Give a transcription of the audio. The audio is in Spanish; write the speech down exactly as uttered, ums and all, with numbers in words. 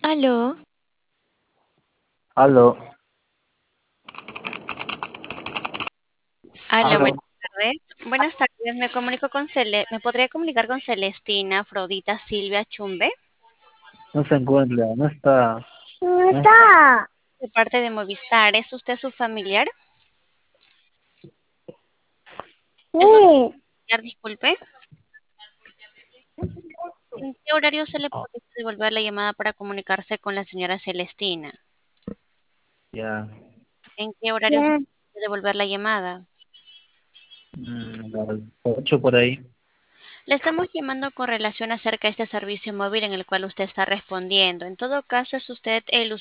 Aló, Aló, aló, buenas aló, tardes. Buenas tardes, me comunico con Cele, ¿me podría comunicar con Celestina, Afrodita, Silvia Chumbe, no se encuentra, no está. No está. de parte de Movistar? ¿Es usted su familiar? ¿Es usted Sí. su familiar, disculpe? ¿En qué horario se le puede devolver la llamada para comunicarse con la señora Celestina? Ya. ¿En qué horario se Ya. puede devolver la llamada? Mm, a las ocho por ahí. Le estamos llamando con relación acerca de este servicio móvil en el cual usted está respondiendo. En todo caso, ¿es usted el